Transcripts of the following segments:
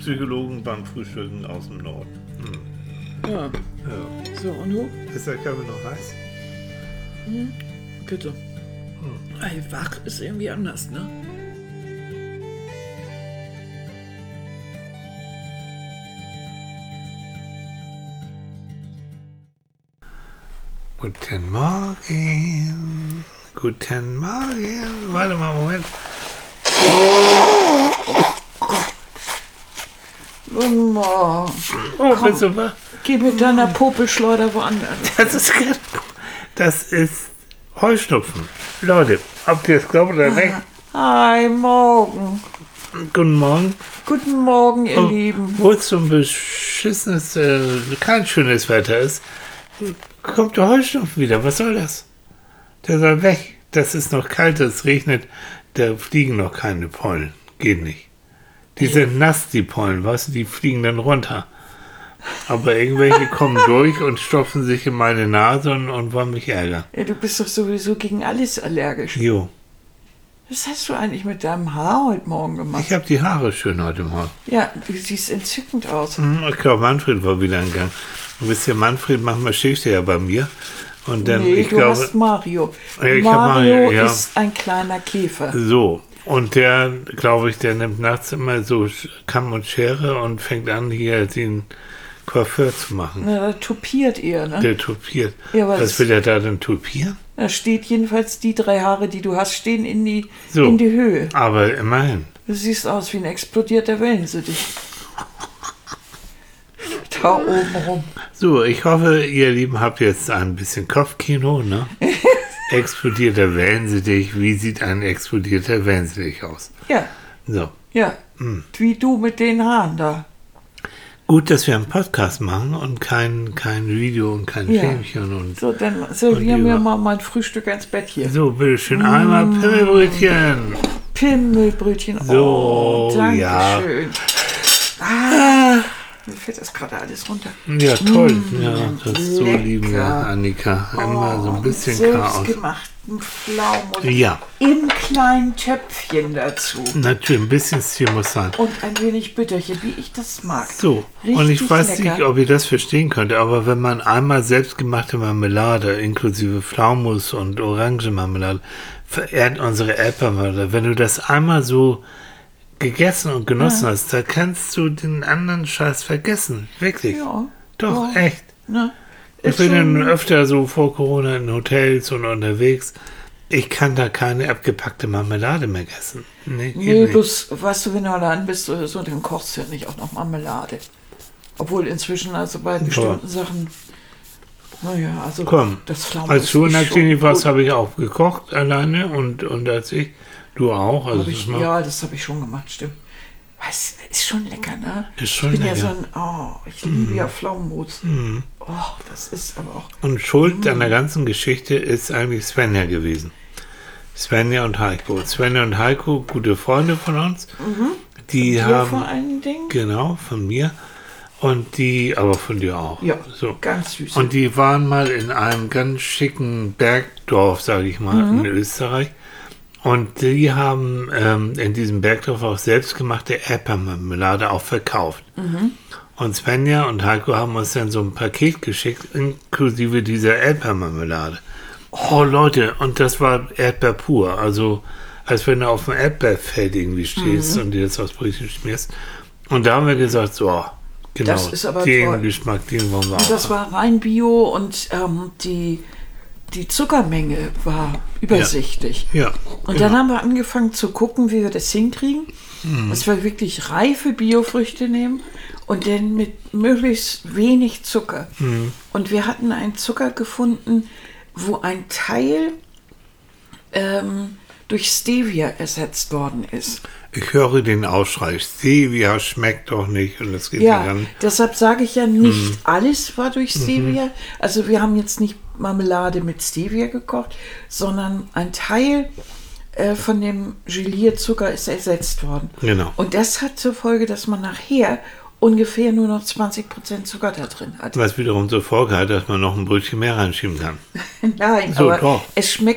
Psychologen beim Frühstücken aus dem Norden. Ja. So, und du? Ist der Kaffee noch heiß? Bitte. Ey, wach ist irgendwie anders, ne? Guten Morgen. Guten Morgen. Warte mal, Moment. Guten Morgen. Oh, bist du wach? Geh mit deiner Popelschleuder woanders. Das ist Heuschnupfen. Leute, ob ihr es glaubt oder nicht. Hi, morgen. Guten Morgen. Guten Morgen, ihr Lieben. Wo es so ein beschissenes, kein schönes Wetter ist, kommt der Heuschnupfen wieder. Was soll das? Der soll weg. Das ist noch kalt, es regnet. Da fliegen noch keine Pollen. Geht nicht. Die sind nass, die Pollen, weißt du, die fliegen dann runter. Aber irgendwelche kommen durch und stopfen sich in meine Nase und wollen mich ärgern. Ja, du bist doch sowieso gegen alles allergisch. Jo. Was hast du eigentlich mit deinem Haar heute Morgen gemacht? Ich habe die Haare schön heute Morgen. Ja, du siehst entzückend aus. Ich glaube, Manfred war wieder in Gang. Du wisst ja, Manfred, manchmal schläft ja bei mir. Und dann, Nee, ich du glaube, hast Mario. Ja, ich Mario hab Mario, ja. ist ein kleiner Käfer. So. Und der, glaube ich, der nimmt nachts immer so Kamm und Schere und fängt an, hier den Coiffeur zu machen. Na, da tupiert er, ne? Der tupiert. Ja, was will er da denn tupieren? Da steht jedenfalls, die 3 Haare, die du hast, stehen in die Höhe. Aber immerhin. Du siehst aus wie ein explodierter Wellensittich. Da oben rum. So, ich hoffe, ihr Lieben habt jetzt ein bisschen Kopfkino, ne? Explodierter Wellensittich. Wie sieht ein explodierter Wellensittich aus? Ja. So. Ja. Wie du mit den Haaren da. Gut, dass wir einen Podcast machen und kein Video und kein Filmchen. Und so, dann servieren wir mal mein Frühstück ins Bett hier. So, bitteschön, einmal Pimmelbrötchen. Pimmelbrötchen. So, danke ja. schön. Mir fällt das gerade alles runter. Ja, toll. Ja, das so lecker. lieben wir, Annika. Immer so ein bisschen Chaos. Selbstgemachten Pflaumen. Ja. Im kleinen Töpfchen dazu. Natürlich, ein bisschen Stil muss sein. Und ein wenig Bitterchen, wie ich das mag. So, Richtig und ich weiß lecker. nicht, ob ihr das verstehen könnt, aber wenn man einmal selbstgemachte Marmelade, inklusive Pflaumus und Orangenmarmelade, verehrt unsere Erdbeermarmelade, wenn du das einmal so gegessen und genossen hast, da kannst du den anderen Scheiß vergessen. Wirklich. Ja. Doch, ja. echt. Na, Ich bin dann öfter so vor Corona in Hotels und unterwegs. Ich kann da keine abgepackte Marmelade mehr essen. Nee, nee, bloß, weißt du, wenn du allein bist oder so, dann kochst du ja nicht auch noch Marmelade. Obwohl inzwischen, also bei bestimmten Sachen, naja, also komm, das Pflaumen als du in der Klinik warst, gut. habe ich auch gekocht alleine und als ich, du auch. Also Das habe ich schon gemacht, stimmt. Was, ist schon lecker, ne? Ist schon ich bin lecker. ja so ein, ich liebe ja Pflaumenmus. Oh, das ist aber auch... Und Schuld an der ganzen Geschichte ist eigentlich Svenja gewesen. Svenja und Heiko. Svenja und Heiko, gute Freunde von uns. Die haben... vor allen Dingen? Genau, von mir. Und die, aber von dir auch. Ja, so. ganz süß. Und die waren mal in einem ganz schicken Bergdorf, sage ich mal, in Österreich. Und die haben in diesem Bergdorf auch selbstgemachte Erdbeermarmelade auch verkauft. Und Svenja und Heiko haben uns dann so ein Paket geschickt, inklusive dieser Erdbeermarmelade. Oh Leute, und das war Erdbeer pur. Also als wenn du auf dem Erdbeerfeld irgendwie stehst und dir das aufs Brötchen schmierst. Und da haben wir gesagt, so, genau, das ist aber den toll. Geschmack, den wollen wir Und auch. das war rein Bio und die Zuckermenge war übersichtlich. Ja. Und dann haben wir angefangen zu gucken, wie wir das hinkriegen. Dass wir wirklich reife Biofrüchte nehmen und dann mit möglichst wenig Zucker. Und wir hatten einen Zucker gefunden, wo ein Teil durch Stevia ersetzt worden ist. Ich höre den Aufschrei, Stevia schmeckt doch nicht und das geht nicht Ja, an. deshalb sage ich ja, nicht alles war durch Stevia. Also wir haben jetzt nicht Marmelade mit Stevia gekocht, sondern ein Teil von dem Gelierzucker ist ersetzt worden. Genau. Und das hat zur Folge, dass man nachher ungefähr nur noch 20% Zucker da drin hat. Was wiederum zur Folge hat, dass man noch ein Brötchen mehr reinschieben kann. Nein, So, aber doch. es schmeckt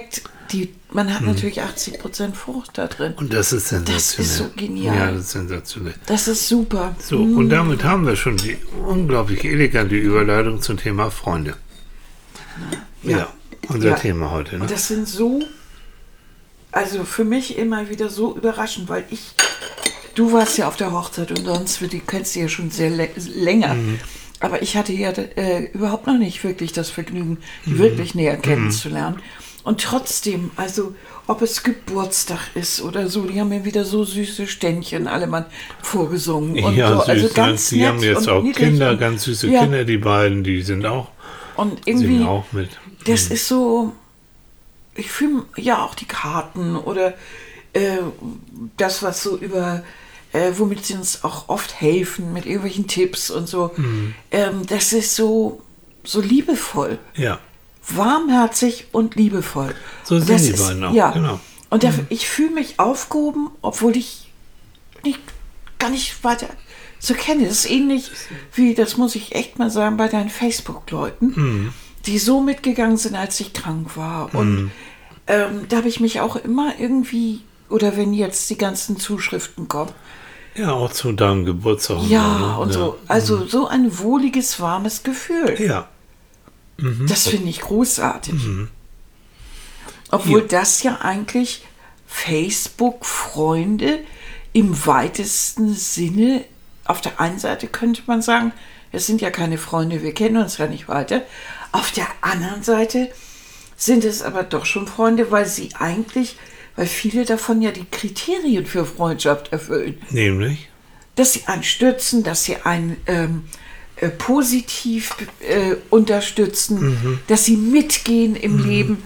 Man hat natürlich 80% Frucht da drin. Und das ist sensationell. Das ist so genial. Ja, das ist sensationell. Das ist super. So, und damit haben wir schon die unglaublich elegante Überleitung zum Thema Freunde. Ja, unser Thema heute. Ne? Und das sind also für mich immer wieder so überraschend, weil du warst ja auf der Hochzeit und sonst, die kennst du ja schon sehr länger. Aber ich hatte ja überhaupt noch nicht wirklich das Vergnügen, die wirklich näher kennenzulernen. Und trotzdem, also ob es Geburtstag ist oder so, die haben mir wieder so süße Ständchen alle mal vorgesungen. Und ja, so, süß, also ganz die nett haben jetzt auch Kinder, ganz süße Kinder, die beiden, die sind auch, und irgendwie, singen auch mit. Das ist so, ich fühle ja auch die Karten oder das, was so womit sie uns auch oft helfen, mit irgendwelchen Tipps und so. Das ist so liebevoll. Ja. Warmherzig und liebevoll. So sind die beiden auch. Ja. Genau. Und ich fühle mich aufgehoben, obwohl ich gar nicht weiter so kenne. Das ist ähnlich wie, das muss ich echt mal sagen, bei deinen Facebook-Leuten, die so mitgegangen sind, als ich krank war. Und da habe ich mich auch immer irgendwie, oder wenn jetzt die ganzen Zuschriften kommen. Ja, auch zu deinem Geburtstag. Ja, und so. Also so ein wohliges, warmes Gefühl. Ja. Das finde ich großartig. Obwohl das ja eigentlich Facebook-Freunde im weitesten Sinne, auf der einen Seite könnte man sagen, es sind ja keine Freunde, wir kennen uns ja nicht weiter. Auf der anderen Seite sind es aber doch schon Freunde, weil viele davon ja die Kriterien für Freundschaft erfüllen. Nämlich? Dass sie einen stützen, dass sie einen positiv unterstützen, dass sie mitgehen im Leben,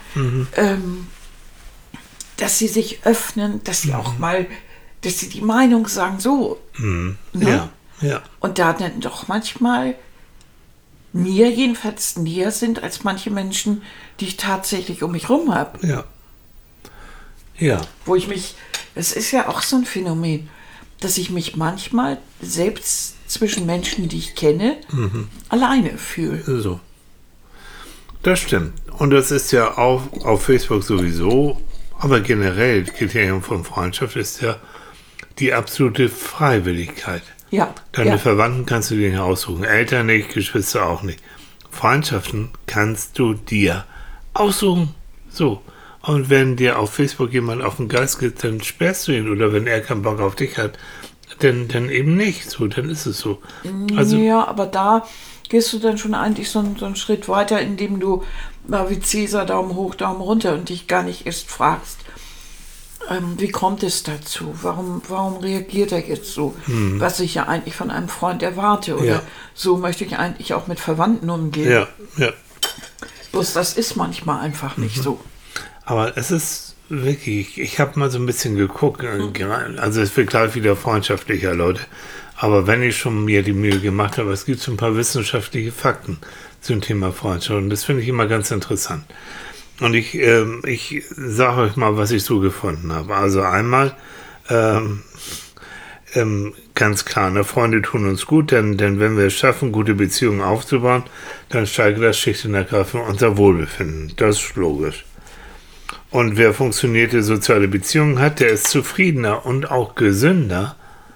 dass sie sich öffnen, dass sie auch mal, dass sie die Meinung sagen, so. Ne? Ja. Und da dann doch manchmal mir jedenfalls näher sind als manche Menschen, die ich tatsächlich um mich rum habe. Ja. Ja. Wo es ist ja auch so ein Phänomen, dass ich mich manchmal selbst zwischen Menschen, die ich kenne, alleine fühle. So. Das stimmt. Und das ist ja auch auf Facebook sowieso, aber generell Kriterium von Freundschaft ist ja die absolute Freiwilligkeit. Ja. Deine Verwandten kannst du dir nicht aussuchen, Eltern nicht, Geschwister auch nicht. Freundschaften kannst du dir aussuchen. So. Und wenn dir auf Facebook jemand auf den Geist geht, dann sperrst du ihn. Oder wenn er keinen Bock auf dich hat, dann eben nicht. So, dann ist es so. Also, ja, aber da gehst du dann schon eigentlich so einen Schritt weiter, indem du wie Cäsar Daumen hoch, Daumen runter und dich gar nicht erst fragst, wie kommt es dazu? Warum reagiert er jetzt so? Was ich ja eigentlich von einem Freund erwarte. Oder so möchte ich eigentlich auch mit Verwandten umgehen. Ja. Bloß das ist manchmal einfach nicht so. Aber es ist wirklich, ich habe mal so ein bisschen geguckt, also es wird gleich wieder freundschaftlicher, Leute, aber wenn ich schon mir die Mühe gemacht habe, es gibt so ein paar wissenschaftliche Fakten zum Thema Freundschaft und das finde ich immer ganz interessant. Und ich sage euch mal, was ich so gefunden habe. Also einmal, ganz klar, Freunde tun uns gut, denn wenn wir es schaffen, gute Beziehungen aufzubauen, dann steigert das schlicht und ergreifend unser Wohlbefinden. Das ist logisch. Und wer funktionierte soziale Beziehungen hat, der ist zufriedener und auch gesünder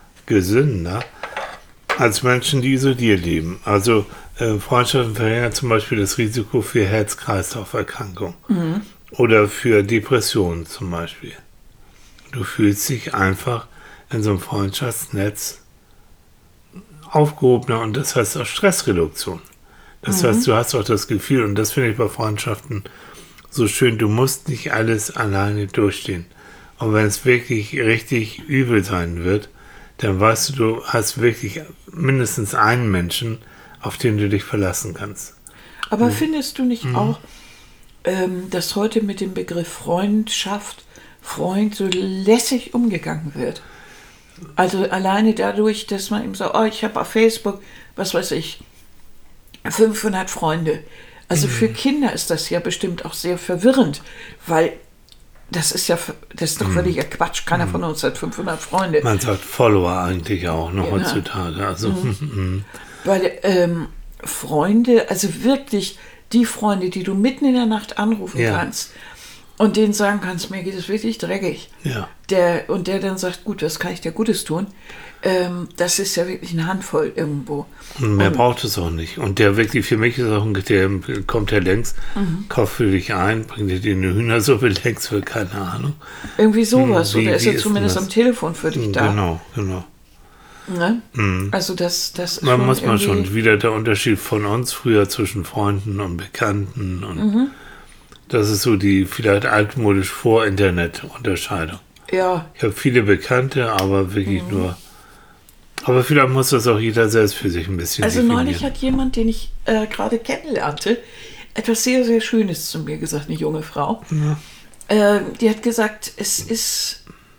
als Menschen, die isoliert leben. Also Freundschaften verringern zum Beispiel das Risiko für Herz-Kreislauf-Erkrankungen oder für Depressionen zum Beispiel. Du fühlst dich einfach in so einem Freundschaftsnetz aufgehobener und das heißt auch Stressreduktion. Das heißt, du hast auch das Gefühl, und das finde ich bei Freundschaften so schön, du musst nicht alles alleine durchstehen. Und wenn es wirklich richtig übel sein wird, dann weißt du, du hast wirklich mindestens einen Menschen, auf den du dich verlassen kannst. Aber findest du nicht auch, dass heute mit dem Begriff Freundschaft, Freund so lässig umgegangen wird? Also alleine dadurch, dass man eben sagt, ich habe auf Facebook, was weiß ich, 500 Freunde. Also für Kinder ist das ja bestimmt auch sehr verwirrend, weil das ist doch völliger Quatsch. Keiner von uns hat 500 Freunde. Man sagt Follower eigentlich auch noch heutzutage. Also, Weil Freunde, also wirklich die Freunde, die du mitten in der Nacht anrufen kannst, und denen sagen kannst, mir geht es wirklich dreckig. Ja. Der dann sagt, gut, was kann ich dir Gutes tun? Das ist ja wirklich eine Handvoll irgendwo. Und mehr braucht es auch nicht. Und der wirklich, für mich ist auch der kommt der längst, kauft für dich ein, bringt dir eine Hühnersuppe längst für keine Ahnung. Irgendwie sowas. Oder ist er ist zumindest das? am Telefon für dich da? Genau. Ne? Also das ist Man muss man irgendwie- schon wieder der Unterschied von uns früher zwischen Freunden und Bekannten und das ist so die vielleicht altmodisch Vor-Internet-Unterscheidung. Ja, Ich habe viele Bekannte, aber wirklich nur. Aber vielleicht muss das auch jeder selbst für sich ein bisschen also definieren. neulich hat jemand, den ich gerade kennenlernte, etwas sehr, sehr Schönes zu mir gesagt, eine junge Frau. Die hat gesagt, es ist,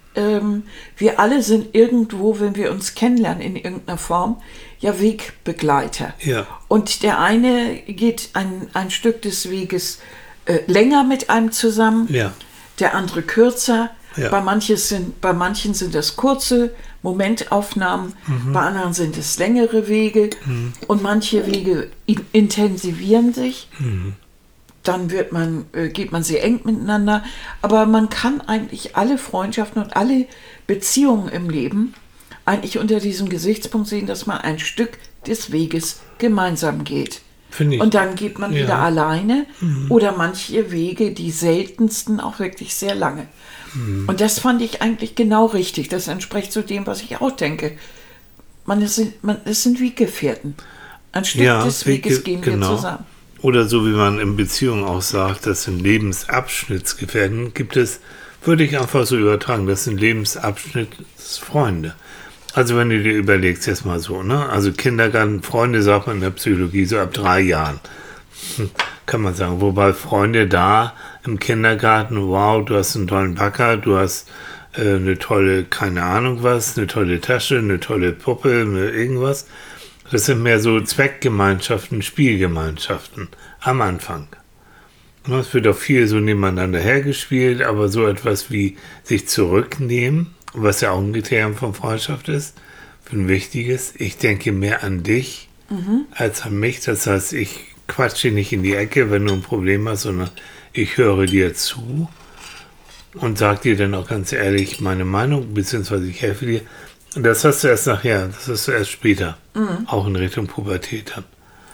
wir alle sind irgendwo, wenn wir uns kennenlernen in irgendeiner Form, ja Wegbegleiter. Ja. Und der eine geht ein Stück des Weges länger mit einem zusammen, Ja. der andere kürzer. Ja. Bei manchen sind das kurze Momentaufnahmen, bei anderen sind es längere Wege und manche Wege intensivieren sich. Dann geht man sehr eng miteinander, aber man kann eigentlich alle Freundschaften und alle Beziehungen im Leben eigentlich unter diesem Gesichtspunkt sehen, dass man ein Stück des Weges gemeinsam geht. Finde ich. Und dann geht man wieder alleine oder manche Wege, die seltensten, auch wirklich sehr lange. Und das fand ich eigentlich genau richtig. Das entspricht zu dem, was ich auch denke. Es sind Weggefährten. Ein Stück des Weges gehen wir zusammen. Oder so wie man in Beziehungen auch sagt, das sind Lebensabschnittsgefährten, gibt es, würde ich einfach so übertragen, das sind Lebensabschnittsfreunde. Also wenn du dir überlegst, jetzt mal so, ne? Also Kindergartenfreunde sagt man in der Psychologie so ab 3 Jahren. Kann man sagen. Wobei Freunde da im Kindergarten, wow, du hast einen tollen Backer, du hast eine tolle, keine Ahnung was, eine tolle Tasche, eine tolle Puppe, irgendwas. Das sind mehr so Zweckgemeinschaften, Spielgemeinschaften am Anfang. Es wird auch viel so nebeneinander hergespielt, aber so etwas wie sich zurücknehmen, was ja auch ein Kriterium von Freundschaft ist, für ein wichtiges. Ich denke mehr an dich als an mich. Das heißt, ich quatsche nicht in die Ecke, wenn du ein Problem hast, sondern ich höre dir zu und sage dir dann auch ganz ehrlich meine Meinung, beziehungsweise ich helfe dir. Und das hast du erst nachher, das hast du erst später, auch in Richtung Pubertät dann.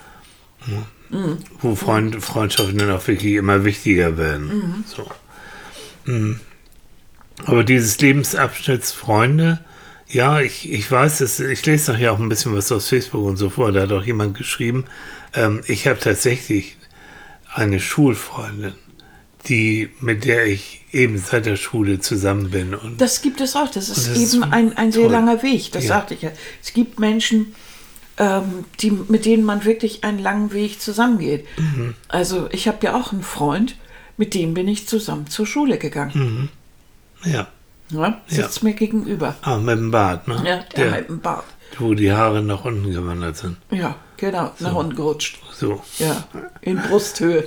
Wo Freundschaften dann auch wirklich immer wichtiger werden. So. Aber dieses Lebensabschnittsfreunde, ja, ich weiß, ich lese nachher auch ein bisschen was aus Facebook und so vor, da hat auch jemand geschrieben, ich habe tatsächlich eine Schulfreundin, mit der ich eben seit der Schule zusammen bin. Und Das gibt es auch. Das ist das eben ist ein sehr toll. langer Weg. Das Ja. sagte ich ja. Es gibt Menschen, mit denen man wirklich einen langen Weg zusammengeht. Also ich habe ja auch einen Freund, mit dem bin ich zusammen zur Schule gegangen. ja, Ja, sitzt mir gegenüber. mit dem Bart, ne? Ja, der mit dem Bart. Wo die Haare nach unten gewandert sind. Ja, genau, nach unten gerutscht. So. Ja, in Brusthöhe.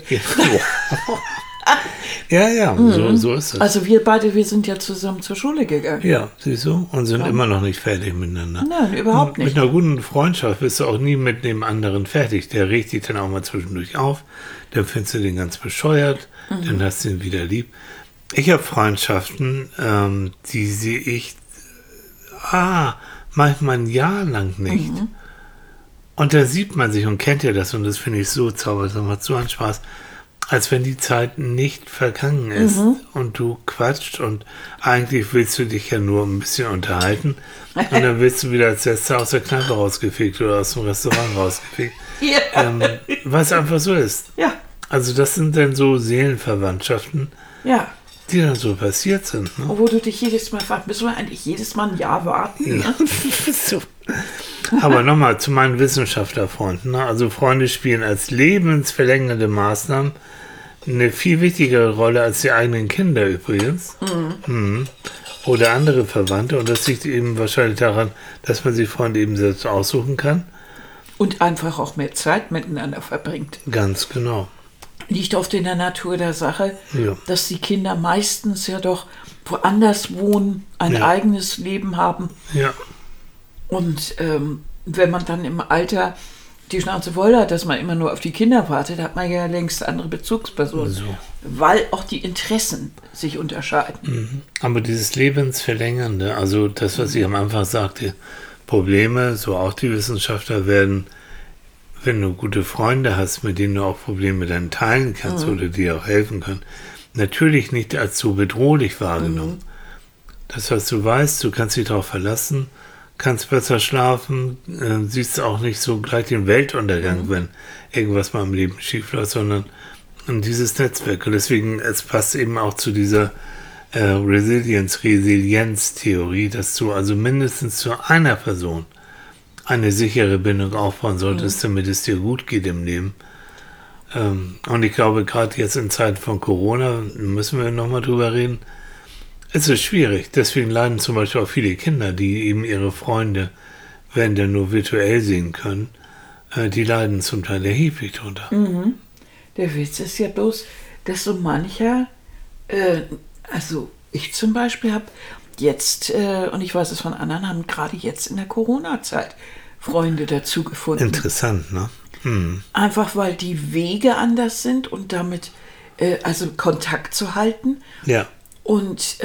Ja, so ist es. Also wir sind ja zusammen zur Schule gegangen. Ja, siehst du? Und sind immer noch nicht fertig miteinander. Nein, überhaupt nicht. Mit einer guten Freundschaft bist du auch nie mit dem anderen fertig. Der regt dich dann auch mal zwischendurch auf. Dann findest du den ganz bescheuert. Dann hast du ihn wieder lieb. Ich habe Freundschaften, die sehe ich manchmal ein Jahr lang nicht. Und da sieht man sich und kennt ja das. Und das finde ich so zauberhaft. Das macht so einen Spaß. Als wenn die Zeit nicht vergangen ist und du quatscht und eigentlich willst du dich ja nur ein bisschen unterhalten und dann willst du wieder als Letzter aus der Kneipe rausgefegt oder aus dem Restaurant rausgefegt. Ja. Was einfach so ist. Ja, Also das sind dann so Seelenverwandtschaften, ja. die dann so passiert sind. Ne? Wo du dich jedes Mal fragst, müssen wir eigentlich jedes Mal ein Jahr warten? Ja. So. Aber nochmal zu meinen Wissenschaftlerfreunden. Ne? Also Freunde spielen als lebensverlängernde Maßnahmen eine viel wichtigere Rolle als die eigenen Kinder übrigens. Oder andere Verwandte. Und das liegt eben wahrscheinlich daran, dass man sich Freunde eben selbst aussuchen kann. Und einfach auch mehr Zeit miteinander verbringt. Ganz genau. Liegt oft in der Natur der Sache, Ja. dass die Kinder meistens ja doch woanders wohnen, ein Ja. eigenes Leben haben. Ja. Und wenn man dann im Alter die Schnauze voll hat, dass man immer nur auf die Kinder wartet, hat man ja längst andere Bezugspersonen. So. Weil auch die Interessen sich unterscheiden. Aber dieses Lebensverlängernde, also das, was ich am Anfang sagte, Probleme, so auch die Wissenschaftler werden, wenn du gute Freunde hast, mit denen du auch Probleme dann teilen kannst oder dir auch helfen können, natürlich nicht als so bedrohlich wahrgenommen. Das, was du weißt, du kannst dich darauf verlassen, kannst besser schlafen, siehst auch nicht so gleich den Weltuntergang, wenn irgendwas mal im Leben schief läuft, sondern dieses Netzwerk. Und deswegen, es passt eben auch zu dieser Resilienz-Theorie, dass du also mindestens zu einer Person eine sichere Bindung aufbauen solltest, damit es dir gut geht im Leben. Und ich glaube, gerade jetzt in Zeiten von Corona, müssen wir nochmal drüber reden, es ist schwierig. Deswegen leiden zum Beispiel auch viele Kinder, die eben ihre Freunde, wenn denn nur virtuell sehen können, die leiden zum Teil erheblich drunter. Der Witz ist ja bloß, dass so mancher, also ich zum Beispiel habe jetzt, und ich weiß es von anderen, haben gerade jetzt in der Corona-Zeit Freunde dazu gefunden. Interessant, ne? Einfach weil die Wege anders sind und damit, also Kontakt zu halten. Ja. Und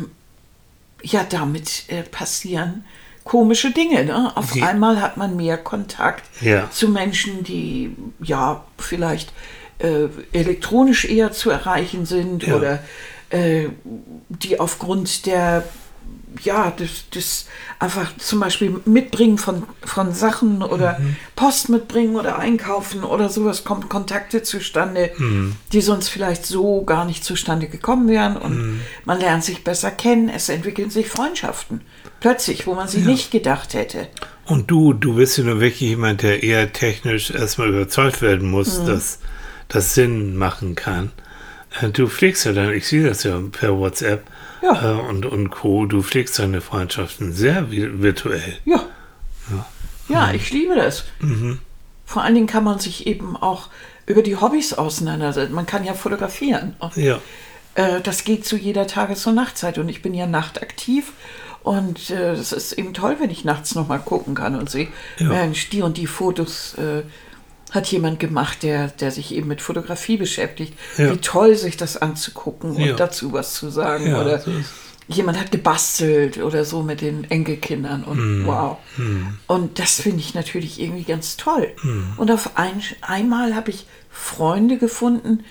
ja, damit passieren komische Dinge. Ne? Auf einmal hat man mehr Kontakt zu Menschen, die ja vielleicht elektronisch eher zu erreichen sind oder die aufgrund der das einfach zum Beispiel Mitbringen von Sachen oder Post mitbringen oder einkaufen oder sowas, kommt Kontakte zustande, die sonst vielleicht so gar nicht zustande gekommen wären und man lernt sich besser kennen, es entwickeln sich Freundschaften plötzlich, wo man sie nicht gedacht hätte. Und du bist ja nur wirklich jemand, der eher technisch erstmal überzeugt werden muss, dass das Sinn machen kann. Du pflegst ja dann, ich sehe das ja per WhatsApp und Co., du pflegst deine Freundschaften sehr virtuell. Ja, ich liebe das. Vor allen Dingen kann man sich eben auch über die Hobbys auseinandersetzen. Man kann ja fotografieren. Das geht zu jeder Tages- und Nachtzeit und ich bin ja nachtaktiv und es ist eben toll, wenn ich nachts nochmal gucken kann und sehe, Mensch, die und die Fotos hat jemand gemacht, der sich eben mit Fotografie beschäftigt. Wie toll, sich das anzugucken und dazu was zu sagen. Oder so jemand hat gebastelt oder so mit den Enkelkindern und wow. Und das finde ich natürlich irgendwie ganz toll. Und auf einmal habe ich Freunde gefunden,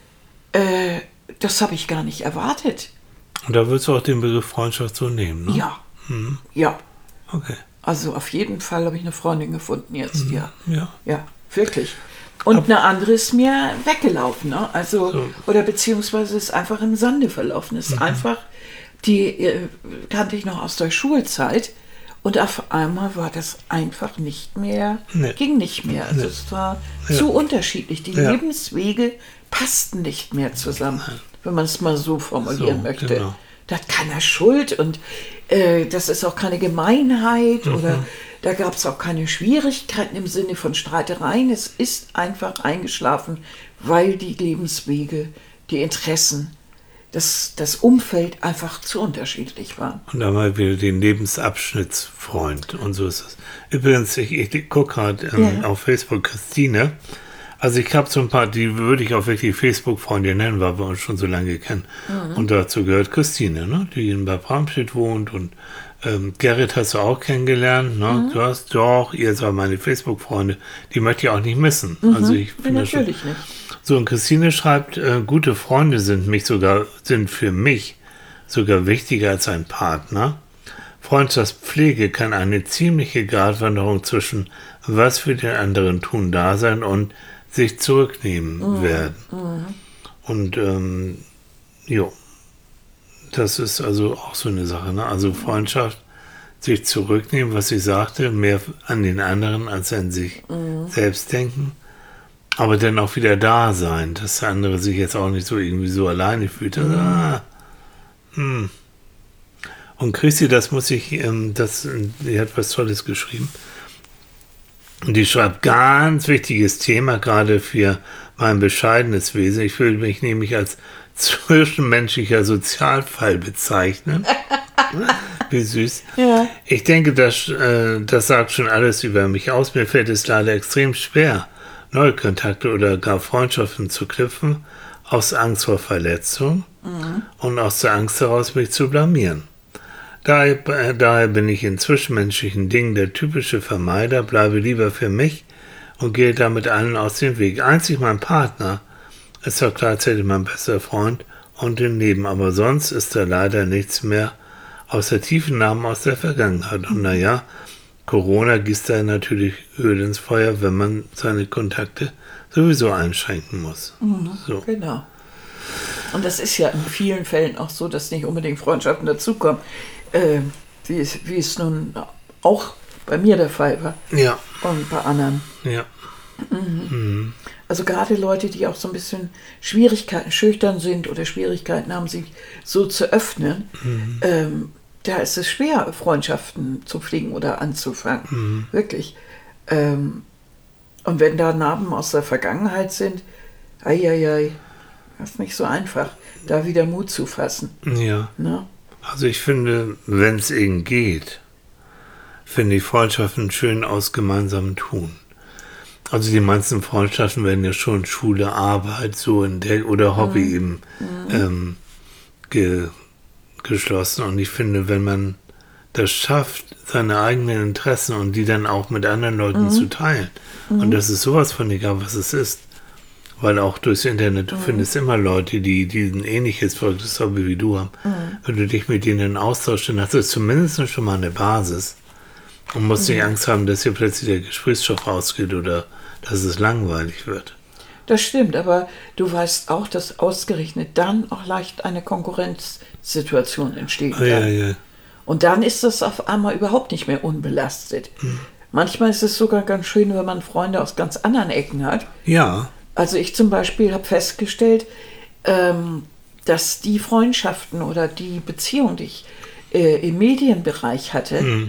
das habe ich gar nicht erwartet. Und da würdest du auch den Begriff Freundschaft so nehmen, ne? Ja. Okay. Also auf jeden Fall habe ich eine Freundin gefunden jetzt, Ja, wirklich. Und eine andere ist mir weggelaufen, ne? Also, oder beziehungsweise ist einfach im Sande verlaufen. Ist einfach, die kannte ich noch aus der Schulzeit und auf einmal war das einfach nicht mehr, ging nicht mehr. Also es war zu unterschiedlich. Die Lebenswege passten nicht mehr zusammen, wenn man es mal so formulieren möchte. Genau. Da hat keiner Schuld und das ist auch keine Gemeinheit oder da gab es auch keine Schwierigkeiten im Sinne von Streitereien. Es ist einfach eingeschlafen, weil die Lebenswege, die Interessen, das Umfeld einfach zu unterschiedlich waren. Und dann mal wieder den Lebensabschnittsfreund und so ist es. Übrigens, ich gucke gerade auf Facebook Christine. Also ich habe so ein paar, die würde ich auch wirklich Facebook-Freunde nennen, weil wir uns schon so lange kennen. Und dazu gehört Christine, ne? Die in Bad Bramstedt wohnt und Gerrit hast du auch kennengelernt, ne? Du hast doch, ihr seid meine Facebook-Freunde, die möchte ich auch nicht missen. Also ich finde natürlich schon, nicht. So, und Christine schreibt, gute Freunde sind für mich sogar wichtiger als ein Partner. Freundschaftspflege kann eine ziemliche Gratwanderung zwischen was wir den anderen tun da sein und sich zurücknehmen werden. Und das ist also auch so eine Sache, ne? Also Freundschaft, sich zurücknehmen, was ich sagte, mehr an den anderen als an sich selbst denken, aber dann auch wieder da sein, dass der andere sich jetzt auch nicht so irgendwie so alleine fühlt. Und Christi, das muss ich, die hat was Tolles geschrieben. Und die schreibt, ganz wichtiges Thema, gerade für mein bescheidenes Wesen. Ich will mich nämlich als zwischenmenschlicher Sozialfall bezeichnen. Wie süß. Ich denke, das sagt schon alles über mich aus. Mir fällt es leider extrem schwer, neue Kontakte oder gar Freundschaften zu knüpfen, aus Angst vor Verletzung und aus der Angst heraus, mich zu blamieren. Daher bin ich in zwischenmenschlichen Dingen der typische Vermeider, bleibe lieber für mich und gehe damit allen aus dem Weg. Einzig mein Partner ist doch gleichzeitig mein bester Freund und im Leben, aber sonst ist da leider nichts mehr außer tiefen Namen aus der Vergangenheit. Und naja, Corona gießt da natürlich Öl ins Feuer, wenn man seine Kontakte sowieso einschränken muss. So. Genau. Und das ist ja in vielen Fällen auch so, dass nicht unbedingt Freundschaften dazukommen, wie es nun auch bei mir der Fall war. Ja. Und bei anderen. Ja. Also gerade Leute, die auch so ein bisschen schüchtern sind oder Schwierigkeiten haben, sich so zu öffnen, da ist es schwer, Freundschaften zu pflegen oder anzufangen. Wirklich. Und wenn da Narben aus der Vergangenheit sind, das ist nicht so einfach, da wieder Mut zu fassen. Ja. Ne? Also ich finde, wenn es eben geht, finde ich Freundschaften schön aus gemeinsamem Tun. Also die meisten Freundschaften werden ja schon Schule, Arbeit, so in der oder Hobby eben geschlossen. Und ich finde, wenn man das schafft, seine eigenen Interessen und die dann auch mit anderen Leuten zu teilen, und das ist sowas von egal, was es ist, weil auch durchs Internet, du findest immer Leute, die ein ähnliches verrücktes Hobby wie du haben. Wenn du dich mit denen austauschst, dann hast du zumindest schon mal eine Basis und musst nicht Angst haben, dass hier plötzlich der Gesprächsstoff ausgeht oder dass es langweilig wird. Das stimmt, aber du weißt auch, dass ausgerechnet dann auch leicht eine Konkurrenzsituation entstehen kann. Ja. Und dann ist das auf einmal überhaupt nicht mehr unbelastet. Manchmal ist es sogar ganz schön, wenn man Freunde aus ganz anderen Ecken hat. Ja. Also ich zum Beispiel habe festgestellt, dass die Freundschaften oder die Beziehungen, die ich im Medienbereich hatte,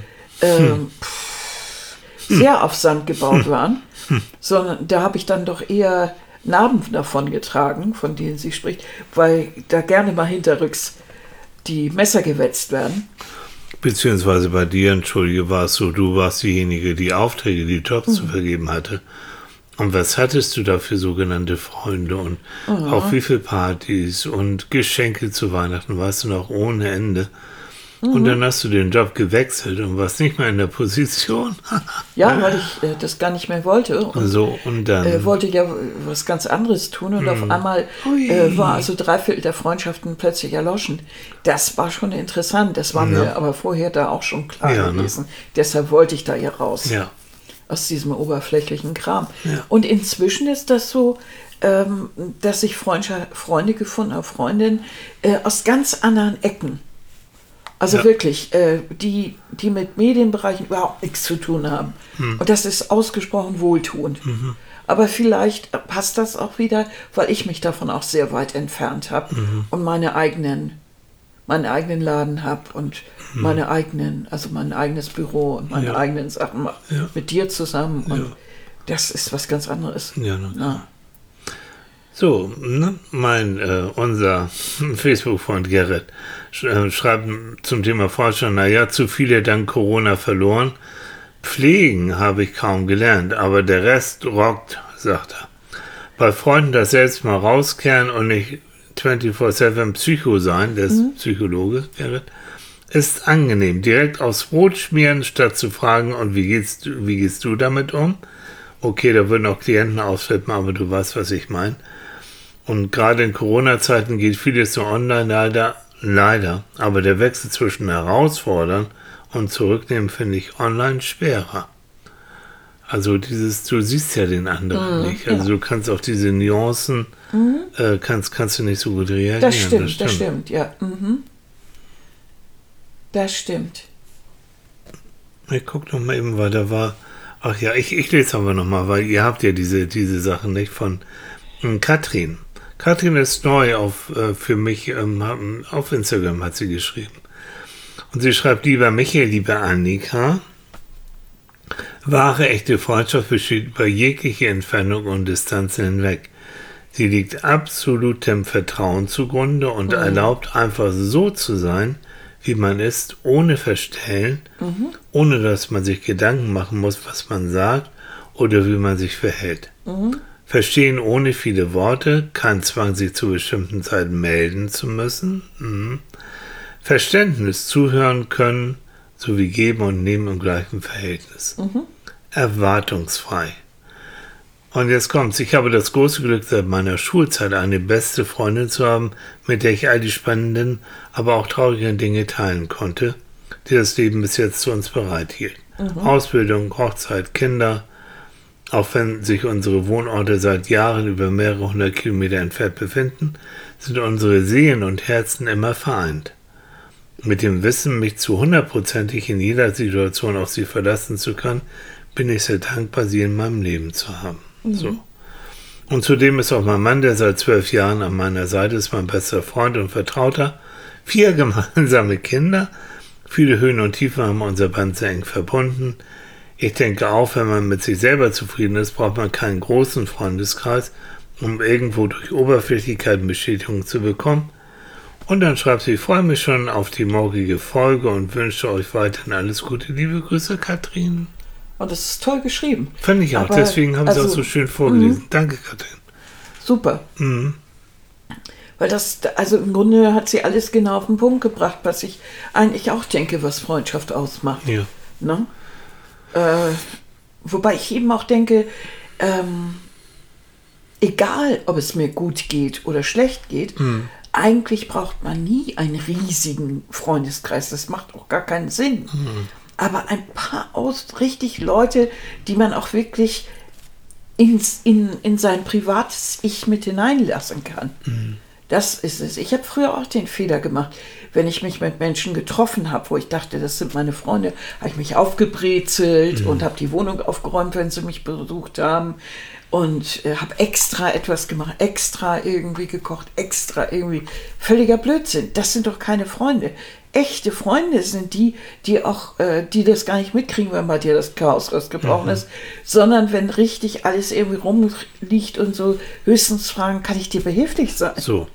sehr auf Sand gebaut waren. Sondern da habe ich dann doch eher Narben davon getragen, von denen sie spricht, weil da gerne mal hinterrücks die Messer gewetzt werden. Beziehungsweise bei dir, entschuldige, war es so, du warst diejenige, die Aufträge, die Jobs zu vergeben hatte. Und was hattest du da für sogenannte Freunde und auch wie viele Partys und Geschenke zu Weihnachten, weißt du noch, ohne Ende. Und dann hast du den Job gewechselt und warst nicht mehr in der Position. Ja, weil ich das gar nicht mehr wollte. Und, so, und dann wollte ja was ganz anderes tun und auf einmal war also 3/4 der Freundschaften plötzlich erloschen. Das war schon interessant, das war mir aber vorher da auch schon klar gewesen. Ne? Deshalb wollte ich da ja raus. Ja. Aus diesem oberflächlichen Kram. Ja. Und inzwischen ist das so, dass ich Freunde gefunden habe, Freundinnen aus ganz anderen Ecken. Also wirklich, die mit Medienbereichen überhaupt nichts zu tun haben. Und das ist ausgesprochen wohltuend. Aber vielleicht passt das auch wieder, weil ich mich davon auch sehr weit entfernt habe und meinen eigenen Laden habe und mein eigenes Büro und meine eigenen Sachen mache mit dir zusammen. Und das ist was ganz anderes. Ja. So, ne? Unser Facebook-Freund Gerrit schreibt zum Thema Forschung, zu viele dank Corona verloren. Pflegen habe ich kaum gelernt, aber der Rest rockt, sagt er. Bei Freunden das selbst mal rauskehren und nicht 24/7 Psycho sein, der ist Psychologe, Gerrit, ist angenehm. Direkt aufs Brot schmieren, statt zu fragen, und wie gehst du damit um? Okay, da würden auch Klienten ausflippen, aber du weißt, was ich meine. Und gerade in Corona-Zeiten geht vieles so online, leider. Aber der Wechsel zwischen herausfordern und zurücknehmen finde ich online schwerer. Also du siehst ja den anderen nicht. Also du kannst auf diese Nuancen, kannst du nicht so gut reagieren. Das stimmt, ja. Das stimmt. Ich gucke noch mal eben, weil da war, ich lese aber noch mal, weil ihr habt ja diese Sachen nicht von Katrin. Katrin ist neu für mich, auf Instagram hat sie geschrieben. Und sie schreibt, lieber Michael, liebe Annika, wahre, echte Freundschaft besteht über jegliche Entfernung und Distanz hinweg. Sie liegt absolutem Vertrauen zugrunde und erlaubt einfach so zu sein, wie man ist, ohne Verstellen, ohne dass man sich Gedanken machen muss, was man sagt oder wie man sich verhält. Verstehen ohne viele Worte, kein Zwang, sich zu bestimmten Zeiten melden zu müssen. Verständnis, zuhören können, sowie geben und nehmen im gleichen Verhältnis. Erwartungsfrei. Und jetzt kommt's. Ich habe das große Glück, seit meiner Schulzeit eine beste Freundin zu haben, mit der ich all die spannenden, aber auch traurigen Dinge teilen konnte, die das Leben bis jetzt zu uns bereithielt. Ausbildung, Hochzeit, Kinder. Auch wenn sich unsere Wohnorte seit Jahren über mehrere hundert Kilometer entfernt befinden, sind unsere Seelen und Herzen immer vereint. Mit dem Wissen, mich zu 100%ig in jeder Situation auf sie verlassen zu können, bin ich sehr dankbar, sie in meinem Leben zu haben. So. Und zudem ist auch mein Mann, der seit 12 Jahren an meiner Seite ist, mein bester Freund und Vertrauter. 4 gemeinsame Kinder. Viele Höhen und Tiefen haben unser Band sehr eng verbunden. Ich denke auch, wenn man mit sich selber zufrieden ist, braucht man keinen großen Freundeskreis, um irgendwo durch Oberflächlichkeit Bestätigung zu bekommen. Und dann schreibt sie, ich freue mich schon auf die morgige Folge und wünsche euch weiterhin alles Gute. Liebe Grüße, Katrin. Und das ist toll geschrieben. Finde ich auch, aber deswegen haben sie auch so schön vorgelesen. Danke, Katrin. Super. Weil also im Grunde hat sie alles genau auf den Punkt gebracht, was ich eigentlich auch denke, was Freundschaft ausmacht. Ja. Ne? Wobei ich eben auch denke, egal ob es mir gut geht oder schlecht geht, eigentlich braucht man nie einen riesigen Freundeskreis. Das macht auch gar keinen Sinn. Aber ein paar richtig Leute, die man auch wirklich in sein privates Ich mit hineinlassen kann. Das ist es. Ich habe früher auch den Fehler gemacht, wenn ich mich mit Menschen getroffen habe, wo ich dachte, das sind meine Freunde, habe ich mich aufgebrezelt und habe die Wohnung aufgeräumt, wenn sie mich besucht haben. Und habe extra etwas gemacht, extra irgendwie gekocht, extra irgendwie. Völliger Blödsinn. Das sind doch keine Freunde. Echte Freunde sind die auch, die das gar nicht mitkriegen, wenn bei dir das Chaos ausgebrochen ist, sondern wenn richtig alles irgendwie rumliegt und so, höchstens fragen, kann ich dir behilflich sein? So.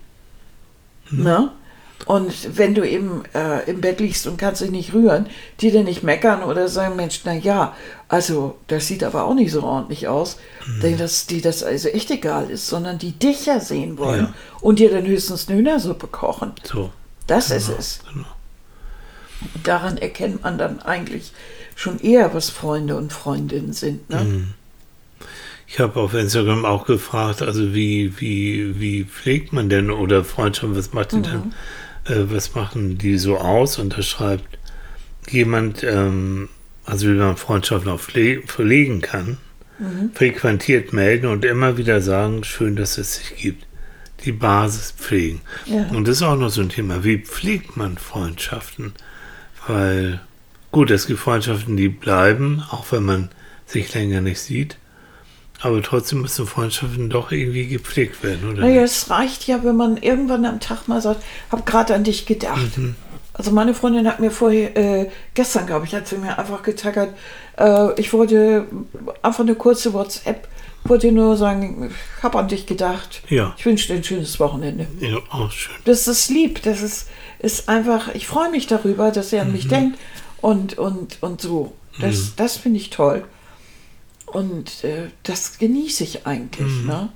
Na? Und wenn du eben im Bett liegst und kannst dich nicht rühren, die dir nicht meckern oder sagen, Mensch, na ja, also das sieht aber auch nicht so ordentlich aus, dass die das also echt egal ist, sondern die dich ja sehen wollen und dir dann höchstens eine Hühnersuppe kochen. So. Das ist es. Genau. Und daran erkennt man dann eigentlich schon eher, was Freunde und Freundinnen sind. Ne? Ich habe auf Instagram auch gefragt, also wie pflegt man denn oder Freundschaft, was macht die denn, was machen die so aus? Und da schreibt jemand, also wie man Freundschaften auch pflegen kann, frequentiert melden und immer wieder sagen, schön, dass es sich gibt. Die Basis pflegen. Ja. Und das ist auch noch so ein Thema, wie pflegt man Freundschaften? Weil, gut, es gibt Freundschaften, die bleiben, auch wenn man sich länger nicht sieht. Aber trotzdem müssen Freundschaften doch irgendwie gepflegt werden, oder? Naja, es reicht ja, wenn man irgendwann am Tag mal sagt, hab gerade an dich gedacht. Also meine Freundin hat mir gestern, glaube ich, hat sie mir einfach getackert, ich wollte einfach eine kurze WhatsApp, wollte nur sagen, ich habe an dich gedacht. Ja. Ich wünsche dir ein schönes Wochenende. Ja, auch schön. Das ist lieb, das ist einfach, ich freue mich darüber, dass er an mich denkt und so. Das finde ich toll. Und das genieße ich eigentlich. Ne?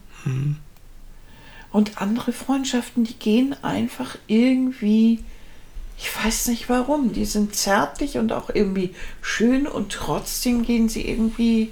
Und andere Freundschaften, die gehen einfach irgendwie, ich weiß nicht warum, die sind zärtlich und auch irgendwie schön und trotzdem gehen sie irgendwie,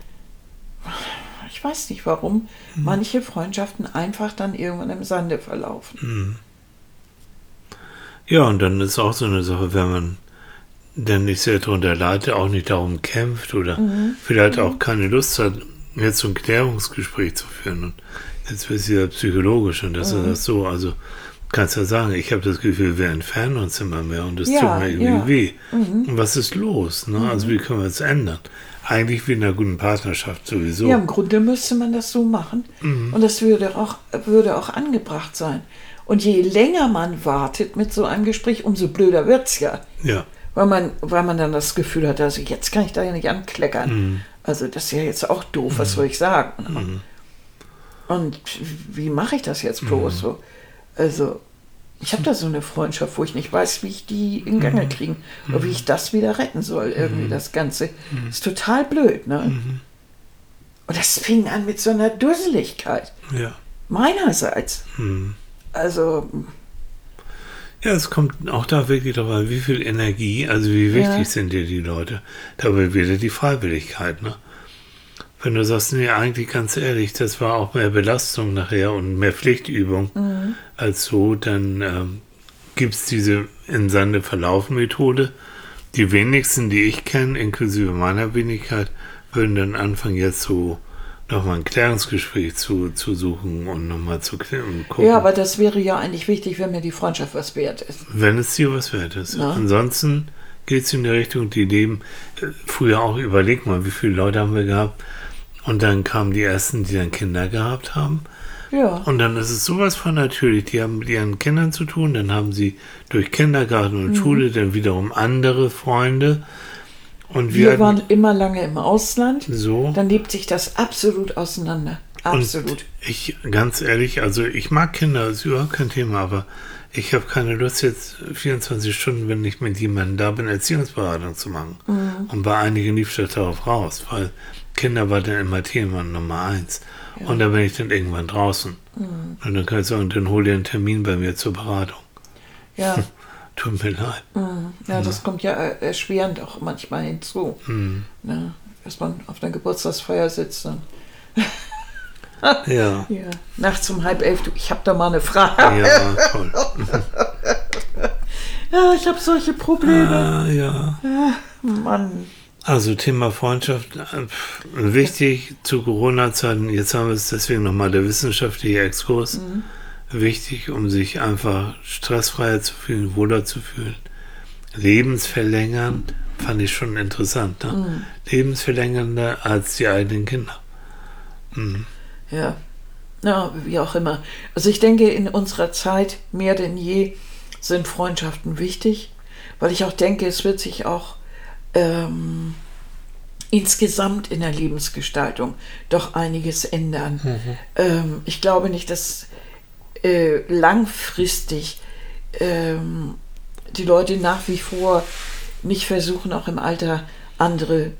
ich weiß nicht warum, manche Freundschaften einfach dann irgendwann im Sande verlaufen. Ja, und dann ist auch so eine Sache, wenn man dann nicht sehr darunter leidet, auch nicht darum kämpft oder vielleicht auch keine Lust hat, jetzt so ein Klärungsgespräch zu führen. Und jetzt wird es ja psychologisch und das ist das so, also kannst ja sagen, ich habe das Gefühl, wir entfernen uns immer mehr und das tut mir irgendwie weh. Und was ist los? Ne? Also wie können wir es ändern? Eigentlich wie in einer guten Partnerschaft sowieso. Ja, im Grunde müsste man das so machen. Und das würde auch angebracht sein. Und je länger man wartet mit so einem Gespräch, umso blöder wird es ja. Ja. Weil man dann das Gefühl hat, also jetzt kann ich da ja nicht ankleckern. Also das ist ja jetzt auch doof, was soll ich sagen? Und wie mache ich das jetzt bloß so? Also Ich habe da so eine Freundschaft, wo ich nicht weiß, wie ich die in Gange kriegen oder wie ich das wieder retten soll, irgendwie das Ganze. Ist total blöd, ne? Und das fing an mit so einer Dusseligkeit. Ja. Meinerseits. Also, Ja, es kommt auch da wirklich darauf an, wie viel Energie, also wie wichtig sind dir die Leute. Dabei wieder die Freiwilligkeit, ne? Wenn du sagst, nee, eigentlich ganz ehrlich, das war auch mehr Belastung nachher und mehr Pflichtübung als so, dann gibt es diese in Sande verlaufen Methode. Die wenigsten, die ich kenne, inklusive meiner Wenigkeit, würden dann anfangen, jetzt so nochmal ein Klärungsgespräch zu suchen und nochmal zu gucken. ja, aber das wäre ja eigentlich wichtig, wenn mir die Freundschaft was wert ist. Wenn es dir was wert ist. Ja. Ansonsten geht es in die Richtung, die leben. Früher auch, überleg mal, wie viele Leute haben wir gehabt. Und dann kamen die ersten, die dann Kinder gehabt haben. Ja. Und dann ist es sowas von natürlich. Die haben mit ihren Kindern zu tun. Dann haben sie durch Kindergarten und Schule dann wiederum andere Freunde. Und Wir waren immer lange im Ausland. so. Dann lebt sich das absolut auseinander. Absolut. Und ich, ganz ehrlich, also ich mag Kinder, ist überhaupt kein Thema, aber ich habe keine Lust jetzt 24 Stunden, wenn ich mit jemandem da bin, Erziehungsberatung zu machen. Und bei einigen lief das darauf raus, weil Kinder war dann immer Thema Nummer 1. Ja. Und da bin ich dann irgendwann draußen. Und dann kann ich sagen, dann hol dir einen Termin bei mir zur Beratung. Ja. Tut mir leid. Ja, das kommt ja erschwerend auch manchmal hinzu. Ne? Dass man auf einer Geburtstagsfeier sitzt. Dann. Ja. Ja. Nachts um 10:30, du, ich habe da mal eine Frage. Ja, toll. Ja, ich habe solche Probleme. Ja. Mann. Also Thema Freundschaft, wichtig zu Corona-Zeiten, jetzt haben wir es deswegen nochmal der wissenschaftliche Exkurs, wichtig, um sich einfach stressfreier zu fühlen, wohler zu fühlen. Lebensverlängern fand ich schon interessant, ne? Lebensverlängernder als die eigenen Kinder. Ja. Ja, wie auch immer. Also ich denke, in unserer Zeit mehr denn je sind Freundschaften wichtig, weil ich auch denke, es wird sich auch insgesamt in der Lebensgestaltung doch einiges ändern. Ich glaube nicht, dass langfristig die Leute nach wie vor nicht versuchen, auch im Alter andere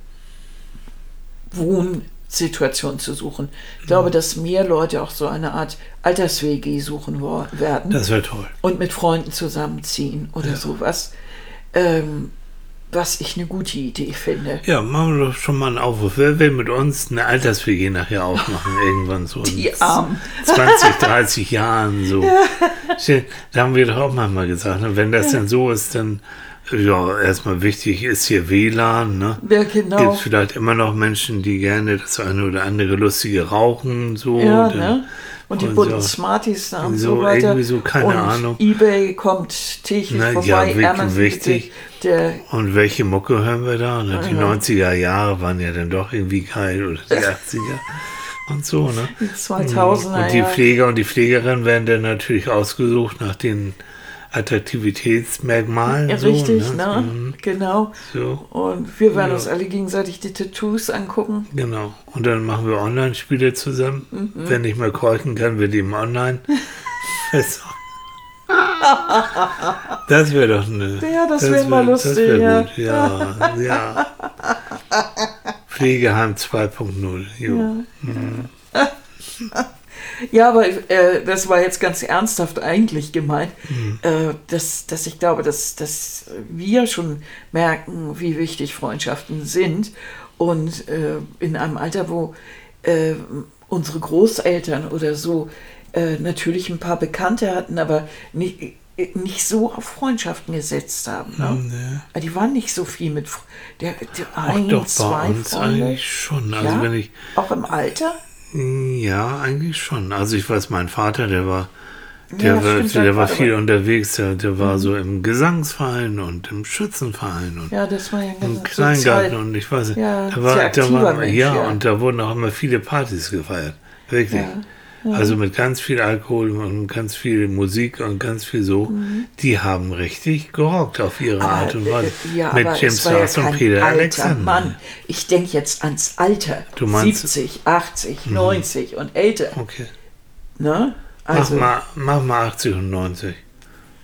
Wohnsituationen zu suchen. Ich glaube, dass mehr Leute auch so eine Art Alters-WG suchen werden. Das wäre toll. Und mit Freunden zusammenziehen oder sowas. Was ich eine gute Idee finde. Ja, machen wir doch schon mal einen Aufruf. Wer will mit uns eine Alters-WG nachher aufmachen? Irgendwann so Die in Armen. 20, 30 Jahren so. Da haben wir doch auch manchmal gesagt, ne? Wenn das dann so ist, dann ja, erstmal wichtig ist hier WLAN. Ne? Ja, genau. Gibt es vielleicht immer noch Menschen, die gerne das eine oder andere lustige rauchen. So, Ja, dann, ne? Und die und bunten so. Smarties da und So, so weiter. irgendwie so, keine und Ahnung. eBay kommt täglich Na, vorbei. ja, wirklich Amazon wichtig. Der, Und welche Mucke hören wir da? Ne? Die 90er Jahre waren ja dann doch irgendwie geil oder die 80er und so. Ne? die 2000er. Und die ja. Pfleger und die Pflegerinnen werden dann natürlich ausgesucht nach den Attraktivitätsmerkmalen. Ja, so, richtig, ne? ne? Genau. So, Und wir werden Ja. uns alle gegenseitig die Tattoos angucken. genau. Und dann machen wir Online-Spiele zusammen. Wenn ich mal kreuchen kann, wir leben online. Das wäre doch eine. Ja, das wäre mal lustig, Das ja. gut, ja. Ja. Pflegeheim 2.0. Jo. Ja, aber das war jetzt ganz ernsthaft eigentlich gemeint, dass ich glaube, dass wir schon merken, wie wichtig Freundschaften sind. Und in einem Alter, wo unsere Großeltern oder so natürlich ein paar Bekannte hatten, aber nicht so auf Freundschaften gesetzt haben. Ne? Die waren nicht so viel mit Ach ein, doch, bei zwei uns Freunde. eigentlich schon. Also Ja? wenn ich, Auch im Alter? ja, eigentlich schon. Also ich weiß, mein Vater, der war stimmt, der war aber- viel unterwegs. Der war so im Gesangsverein und im Schützenverein und Ja, das war ja im ganz Kleingarten und ich weiß nicht. Ja, da sehr war, aktiver Mensch, ja. und da wurden auch immer viele Partys gefeiert. Wirklich. Ja. Also mit ganz viel Alkohol und ganz viel Musik und ganz viel so. Die haben richtig gerockt auf ihre Art und Weise. Ja, mit aber James es war ja Lars und kein Peter alter Alexander. Mann. Ich denke jetzt ans Alter. Du meinst- 70, 80, 90 und älter. Okay. Ne? Also, Mach mal 80 und 90.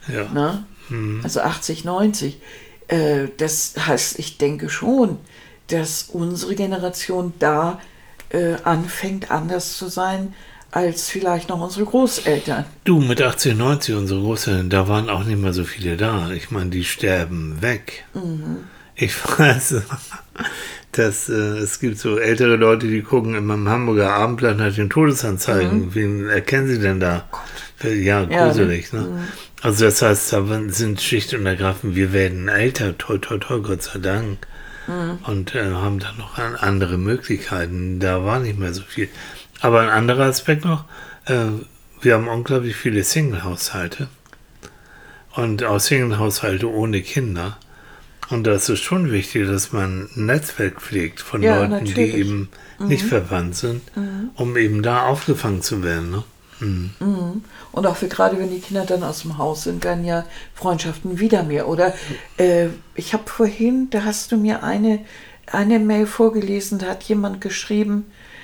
Ja. Ne? Also 80, 90. Das heißt, ich denke schon, dass unsere Generation da anfängt anders zu sein als vielleicht noch unsere Großeltern. Du, mit 80, 90, unsere Großeltern, da waren auch nicht mehr so viele da. Ich meine, die sterben weg. Ich weiß, dass es gibt so ältere Leute, die gucken immer im Hamburger Abendblatt nach den Todesanzeigen. Wen erkennen sie denn da? Ja, gruselig, Ja, ne? Also das heißt, da sind schlicht und ergreifend, wir werden älter, toll, toll, toll, Gott sei Dank. Und haben dann noch andere Möglichkeiten. Da war nicht mehr so viel. Aber ein anderer Aspekt noch, wir haben unglaublich viele Single-Haushalte. Und auch Single-Haushalte ohne Kinder. Und das ist schon wichtig, dass man ein Netzwerk pflegt von Leuten, natürlich. die eben nicht verwandt sind, um eben da aufgefangen zu werden. Ne? Und auch für gerade, wenn die Kinder dann aus dem Haus sind, dann ja Freundschaften wieder mehr. Oder ich habe vorhin, da hast du mir eine Mail vorgelesen, da hat jemand geschrieben,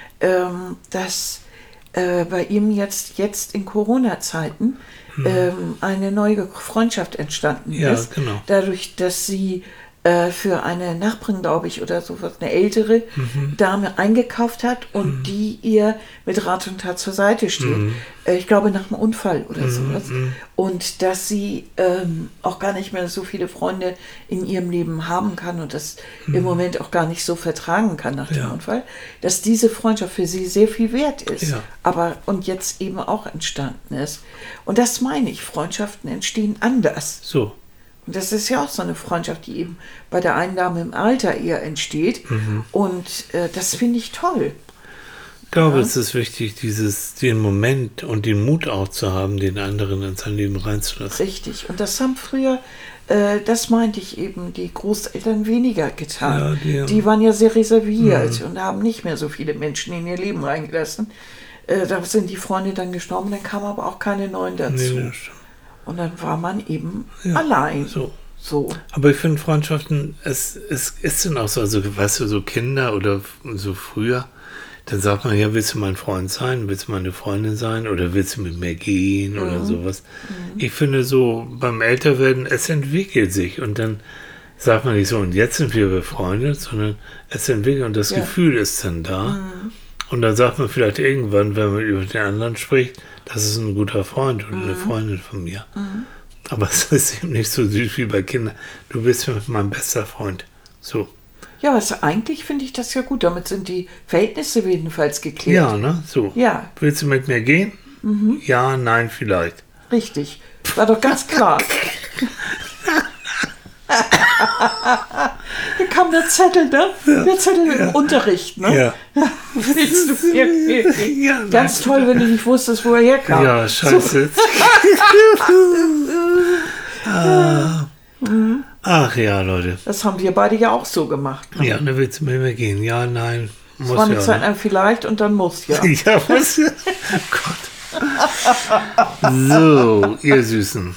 dass bei ihm jetzt in Corona-Zeiten eine neue Freundschaft entstanden ist. Ja, genau. Dadurch, dass sie für eine Nachbarin, glaube ich, oder sowas, eine ältere Dame eingekauft hat und die ihr mit Rat und Tat zur Seite steht. Ich glaube, nach einem Unfall oder sowas. Und dass sie auch gar nicht mehr so viele Freunde in ihrem Leben haben kann und das im Moment auch gar nicht so vertragen kann nach dem Unfall, dass diese Freundschaft für sie sehr viel wert ist. Ja. Aber und jetzt eben auch entstanden ist. Und das meine ich, Freundschaften entstehen anders. So. Und das ist ja auch so eine Freundschaft, die eben bei der einen Dame im Alter eher entsteht. Und das finde ich toll. Ich glaube, es ist wichtig, den Moment und den Mut auch zu haben, den anderen in sein Leben reinzulassen. Richtig. Und das haben früher, das meinte ich eben, die Großeltern weniger getan. Ja, die waren ja sehr reserviert und haben nicht mehr so viele Menschen in ihr Leben reingelassen. Da sind die Freunde dann gestorben, dann kamen aber auch keine neuen dazu. Nee, das stimmt. Und dann war man eben allein. So. Aber ich finde Freundschaften, es ist dann auch so, also weißt du, so Kinder oder so früher, dann sagt man, ja, willst du mein Freund sein, willst du meine Freundin sein oder willst du mit mir gehen oder sowas. Ich finde so, beim Älterwerden, es entwickelt sich und dann sagt man nicht so, und jetzt sind wir befreundet, sondern es entwickelt und das Gefühl ist dann da. Und dann sagt man vielleicht irgendwann, wenn man über den anderen spricht, das ist ein guter Freund oder eine Freundin von mir. Aber es ist eben nicht so süß wie bei Kindern. Du bist mein bester Freund. So. Ja, also eigentlich finde ich das ja gut. Damit sind die Verhältnisse jedenfalls geklärt. Ja, ne? So. Ja. Willst du mit mir gehen? Ja, nein, vielleicht. Richtig. War doch ganz klar. Da kam der Zettel, ne? Der Zettel im Unterricht, ne? Ja. Willst du Ja, ganz toll, wenn du nicht wusstest, wo er herkam. Ja, scheiße. Ach ja, Leute. Das haben wir beide ja auch so gemacht. Ne? Ja, dann willst du mit mir gehen? Ja, nein. Es Muss war eine ja. Zeit lang vielleicht und dann muss ja. Ja, was? Gott. So, ihr Süßen.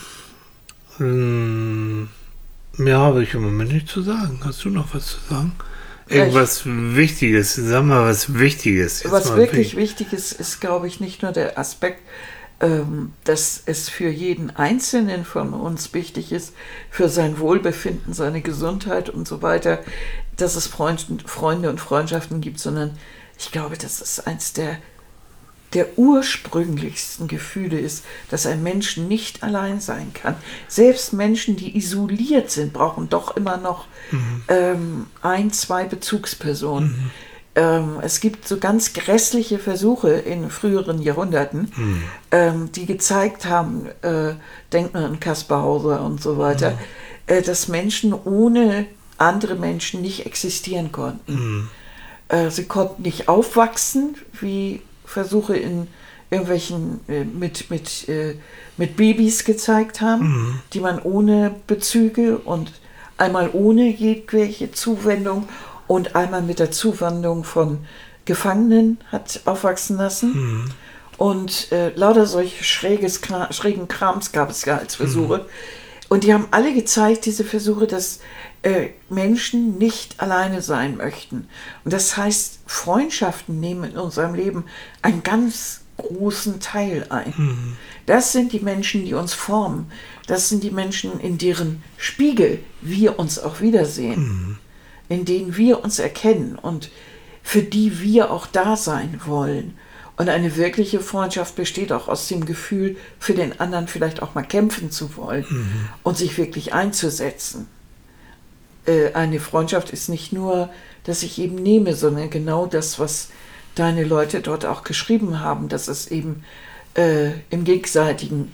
Mehr habe ich im Moment nicht zu sagen. Hast du noch was zu sagen? Irgendwas Wichtiges. Sag mal was Wichtiges. Jetzt Was mal wirklich wichtig ist, glaube ich, nicht nur der Aspekt, dass es für jeden Einzelnen von uns wichtig ist, für sein Wohlbefinden, seine Gesundheit und so weiter, dass es Freunde und Freundschaften gibt, sondern ich glaube, dass es eins der ursprünglichsten Gefühle ist, dass ein Mensch nicht allein sein kann. Selbst Menschen, die isoliert sind, brauchen doch immer noch 1, 2 Bezugspersonen. Es gibt so ganz grässliche Versuche in früheren Jahrhunderten, die gezeigt haben, denkt man an Kaspar Hauser und so weiter, dass Menschen ohne andere Menschen nicht existieren konnten. Sie konnten nicht aufwachsen, wie Versuche in irgendwelchen mit Babys gezeigt haben, die man ohne Bezüge und einmal ohne jegliche Zuwendung und einmal mit der Zuwendung von Gefangenen hat aufwachsen lassen. Und lauter solche schrägen Krams gab es ja als Versuche. Und die haben alle gezeigt, diese Versuche, dass Menschen nicht alleine sein möchten. Und das heißt, Freundschaften nehmen in unserem Leben einen ganz großen Teil ein. Das sind die Menschen, die uns formen. Das sind die Menschen, in deren Spiegel wir uns auch wiedersehen, in denen wir uns erkennen und für die wir auch da sein wollen. Und eine wirkliche Freundschaft besteht auch aus dem Gefühl, für den anderen vielleicht auch mal kämpfen zu wollen und sich wirklich einzusetzen. Eine Freundschaft ist nicht nur, dass ich eben nehme, sondern genau das, was deine Leute dort auch geschrieben haben, dass es eben im gegenseitigen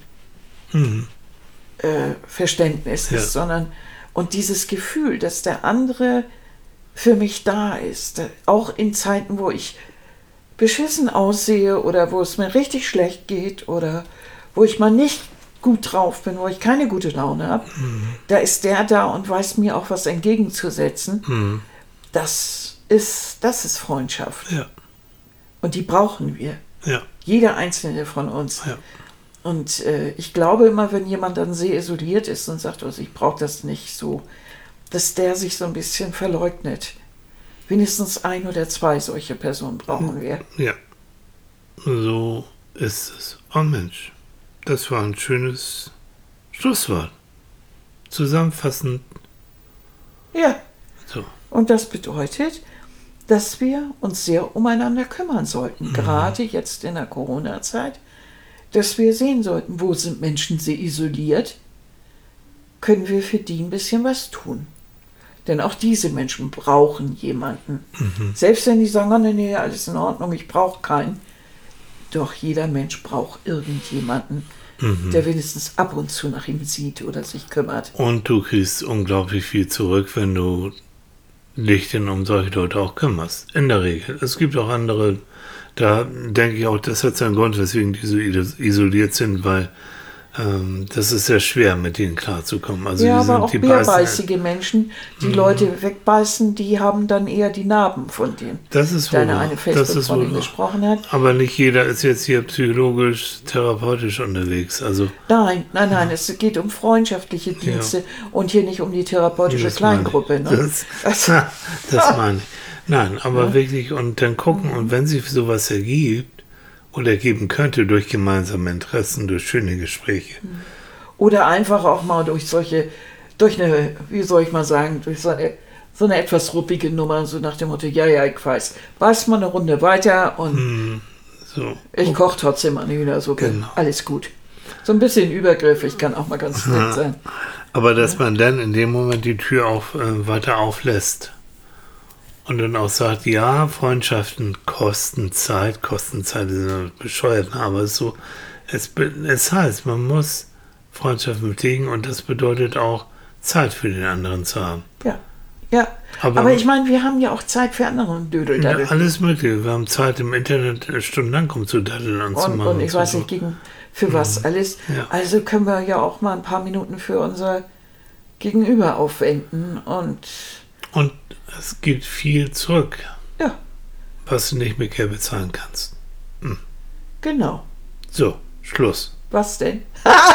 Verständnis ist, und dieses Gefühl, dass der andere für mich da ist, auch in Zeiten, wo ich beschissen aussehe oder wo es mir richtig schlecht geht oder wo ich mal nicht gut drauf bin, wo ich keine gute Laune habe, da ist der da und weiß mir auch was entgegenzusetzen. Das ist Freundschaft. Ja. Und die brauchen wir. Ja. Jeder einzelne von uns. Ja. Und ich glaube immer, wenn jemand dann sehr isoliert ist und sagt, also ich brauche das nicht so, dass der sich so ein bisschen verleugnet. Wenigstens 1 oder 2 solche Personen brauchen wir. Ja, so ist es. Oh Mensch, das war ein schönes Schlusswort. Zusammenfassend. Ja. So. Und das bedeutet, dass wir uns sehr umeinander kümmern sollten, gerade jetzt in der Corona-Zeit, dass wir sehen sollten, wo sind Menschen sehr isoliert, können wir für die ein bisschen was tun. Denn auch diese Menschen brauchen jemanden. Selbst wenn die sagen, oh, nee, alles in Ordnung, ich brauche keinen. Doch jeder Mensch braucht irgendjemanden, der wenigstens ab und zu nach ihm sieht oder sich kümmert. Und du kriegst unglaublich viel zurück, wenn du dich denn um solche Leute auch kümmerst. In der Regel. Es gibt auch andere, da denke ich auch, das hat seinen Grund, weswegen die so isoliert sind, weil das ist sehr schwer, mit denen klarzukommen. Also ja, die aber auch die bärbeißige Menschen, die Leute wegbeißen, die haben dann eher die Narben von denen. Das ist Deine wohl eine Facebook-Freundin gesprochen hat. Aber nicht jeder ist jetzt hier psychologisch, therapeutisch unterwegs. Also Nein, es geht um freundschaftliche Dienste und hier nicht um die therapeutische Kleingruppe. Ne? Das meine ich. Nein, aber wirklich, und dann gucken, und wenn sich sowas ergibt, oder ergeben könnte durch gemeinsame Interessen, durch schöne Gespräche. Oder einfach auch mal durch eine, wie soll ich mal sagen, durch so eine etwas ruppige Nummer, so nach dem Motto, ja, ich weiß mal eine Runde weiter und ich koche trotzdem eine Hühnersuppe. Genau. Alles gut. So ein bisschen übergriffig kann auch mal ganz nett sein. Aber dass man dann in dem Moment die Tür weiter auflässt. Und dann auch sagt, ja, Freundschaften kosten Zeit ist ein bescheuert, aber es heißt, man muss Freundschaften pflegen und das bedeutet auch, Zeit für den anderen zu haben. Ja. Aber ich meine, wir haben ja auch Zeit für andere Dödel. Ja, alles Mögliche. Wir haben Zeit im Internet stundenlang rumzudaddeln und zu machen. Und ich weiß nicht, für was alles. Ja. Also können wir ja auch mal ein paar Minuten für unser Gegenüber aufwenden und es gibt viel zurück, ja, was du nicht mit Geld bezahlen kannst. Genau. So, Schluss. Was denn?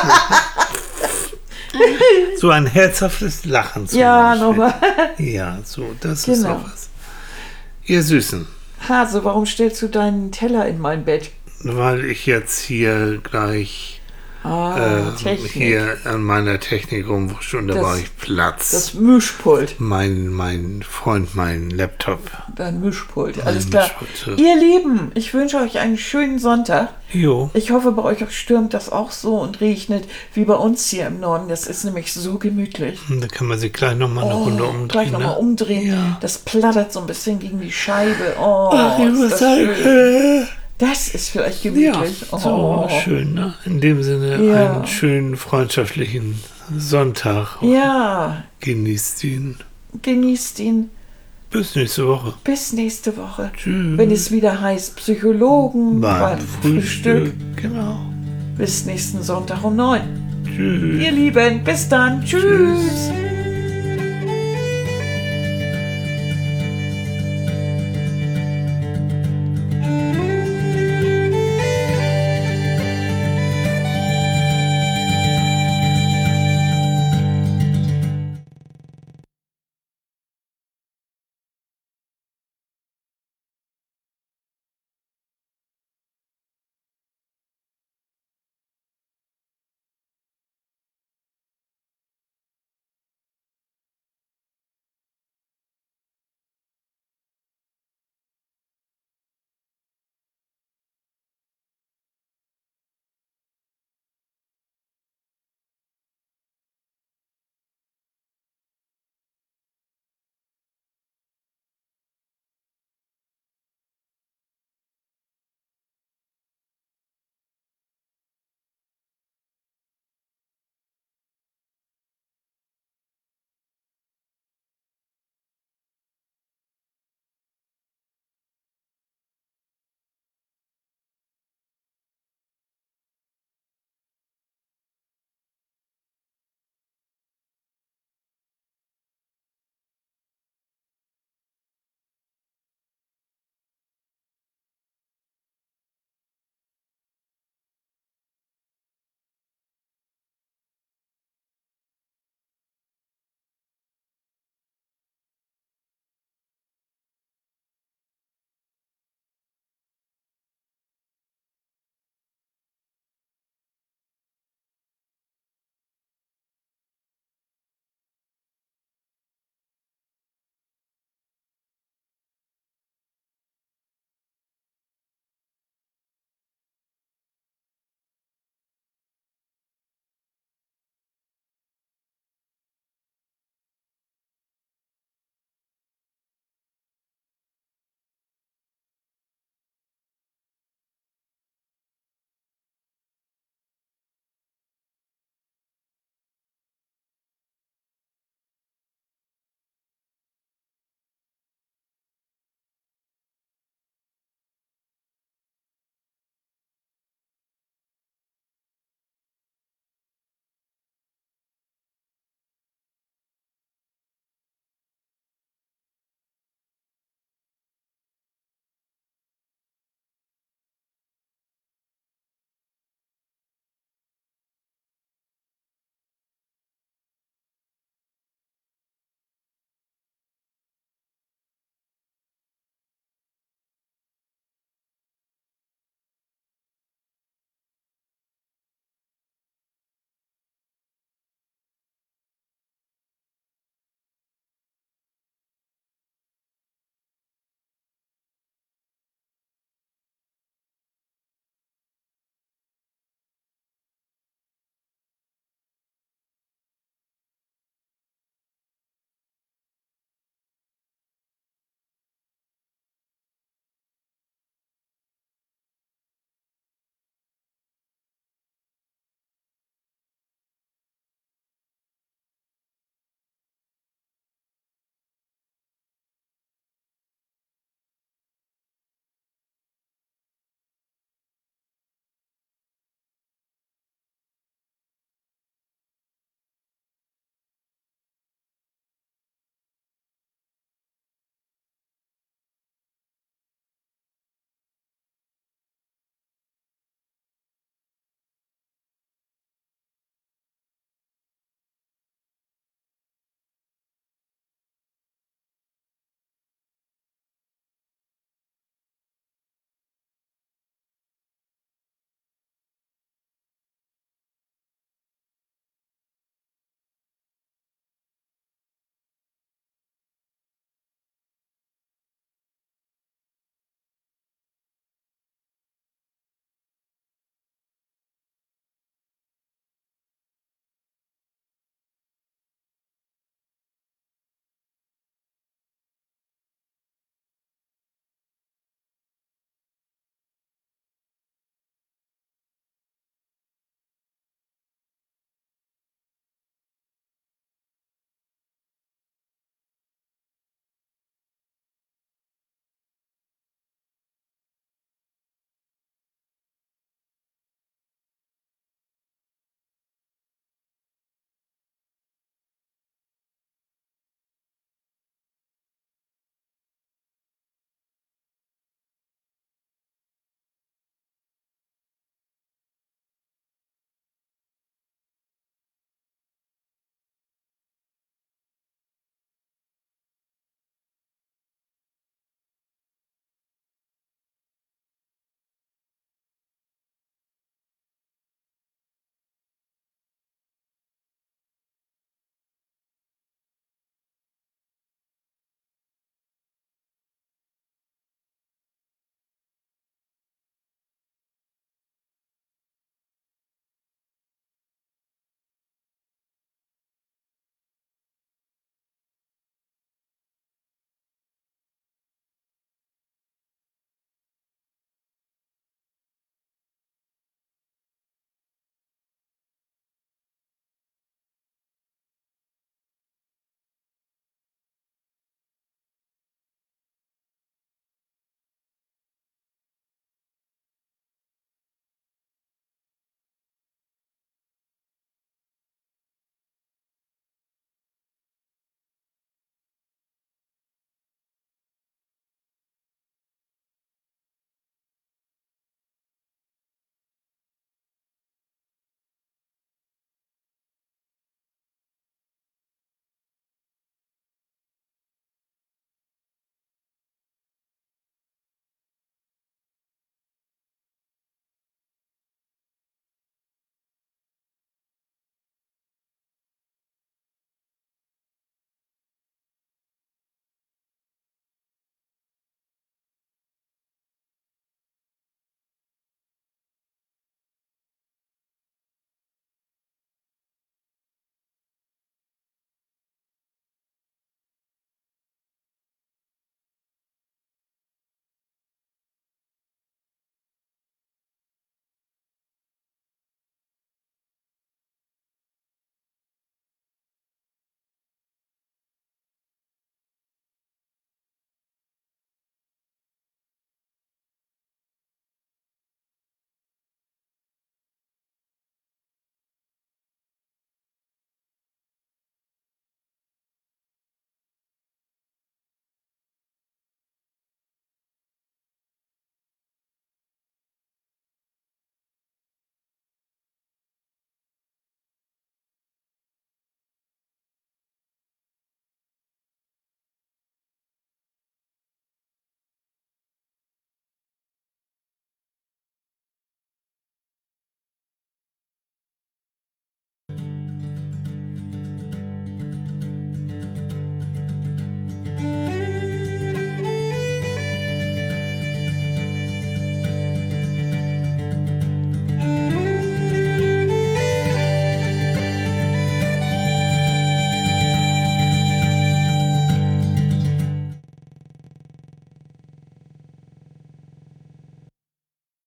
So ein herzhaftes Lachen zum Beispiel. Nochmal. Ja, so, das ist auch was. Ihr Süßen. Hase, warum stellst du deinen Teller in mein Bett? Weil ich jetzt hier gleich hier an meiner Technik rumwusche und da war ich Platz. Das Mischpult. Mein Freund, mein Laptop. Dein Mischpult, alles klar. Mischpult, ja. Ihr Lieben, ich wünsche euch einen schönen Sonntag. Jo. Ich hoffe, bei euch stürmt das auch so und regnet wie bei uns hier im Norden. Das ist nämlich so gemütlich. Da kann man sich gleich nochmal eine Runde umdrehen. Gleich nochmal umdrehen. Ja. Das plattert so ein bisschen gegen die Scheibe. Ach, ich muss sagen, das ist vielleicht gemütlich. Ja, so schön, ne? In dem Sinne einen schönen freundschaftlichen Sonntag. Ja. Genießt ihn. Bis nächste Woche. Tschüss. Wenn es wieder heißt Psychologen beim Frühstück. Genau. Bis nächsten Sonntag um 9. Tschüss. Ihr Lieben, bis dann. Tschüss.